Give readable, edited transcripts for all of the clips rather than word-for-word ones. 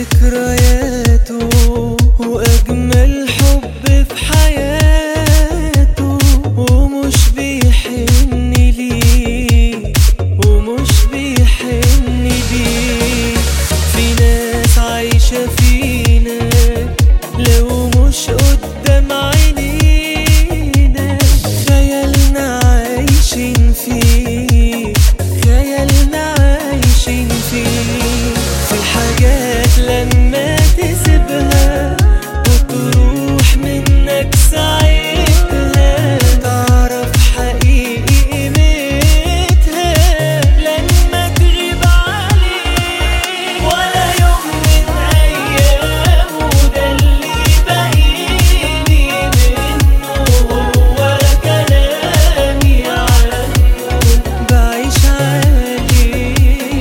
ذكرياته وأجمل حب في حياته، ومش بيحن ليه ومش بيحن ليه. في ناس عايشة فينا لو مش قدام عينينا، خيالنا عايشين فيه، خيالنا عايشين فيه. في حاجات لما تسيبها وتروح منك ساعتها، تعرف حقيقي قيمتها لما تغيب عليك. ولا يوم من أيامه ده اللي باقيلي منه، ولا كلامي عنه بعيش عليه.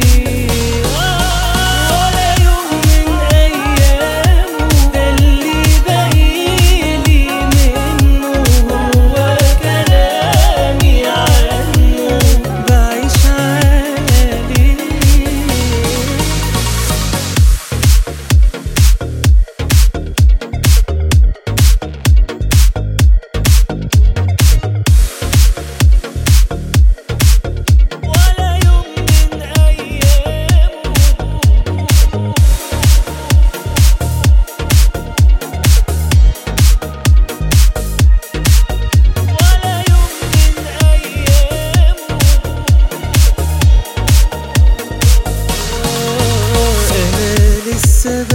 ولا يوم من أيامه ده اللي باقيلي منه، ولا كلامي عنه بعيش عليه. ولا يوم من أيامه ولا يوم من أيامه أنا لسه